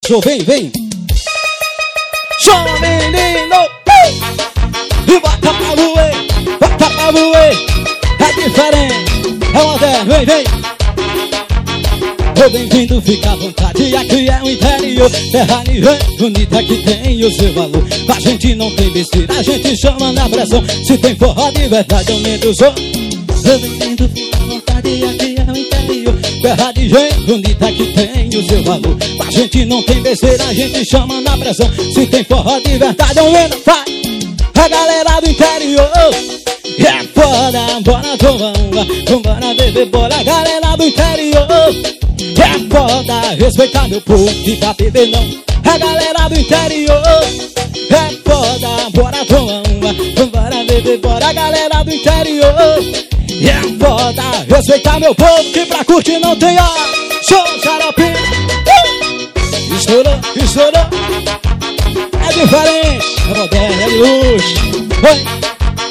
show, vem, vem. Chama, menino, e bota pra voer, bota pra voer. É diferente, é moderno, vem, vem. Ô, bem-vindo, fica à vontade, aqui é o interior. Terra ninguém bonita que tem o seu valor. A gente não tem besteira, a gente chama na pressão. Se tem forró de verdade, aumenta o som. Ô, bem-vindo, fica à vontade, aqui é o interior. Terra de gente bonita que tem o seu valor. A gente não tem besteira, a gente chama na pressão. Se tem forró de verdade, aumenta, vai. A galera do interior é foda, bora tomar uma, vambora beber, bora. Galera do interior é foda, respeitar meu povo, fica beber não. A galera do interior é foda, bora tomar uma, vambora beber, bora. Galera do interior é foda, respeitar meu povo, que pra curtir não tem hora. Show, xaropinho, estourou, estourou. É diferente, é moderno, é de luxo. Oi.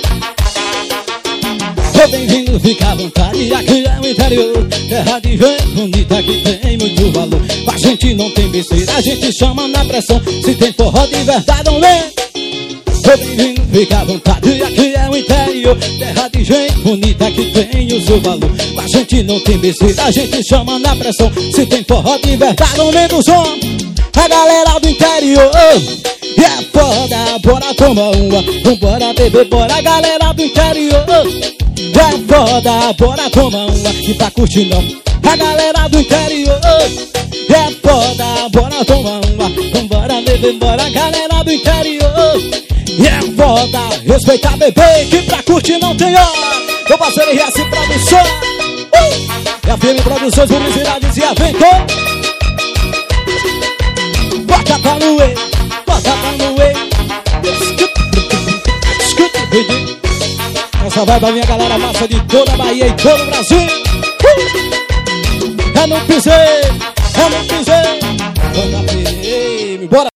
Ô, bem-vindo, fica à vontade, aqui é o interior. Terra de gente bonita que tem muito valor. A gente não tem besteira, a gente chama na pressão. Se tem forró de verdade, não lê. Ô, bem-vindo, fica à vontade, aqui é o interior. Terra de gente bonita que tem o seu valor. A gente não tem besteira, a gente chama na pressão. Se tem forró de verdade, não lê do som. A galera do interior é foda, bora tomar uma, vambora beber, bora. Galera do interior é foda, bora tomar uma, que pra curtir não. A galera do interior é foda, bora tomar uma, vambora beber, bora. Galera do interior é foda, respeitar bebê, que pra curtir não tem hora. Meu parceiro RS Produções, é a FM Produções, publicidades e eventos. Bota pra moer, bota pra moer. Essa vai pra minha galera massa de toda a Bahia e todo o Brasil. É no piseiro, é no piseiro. Bora, bora.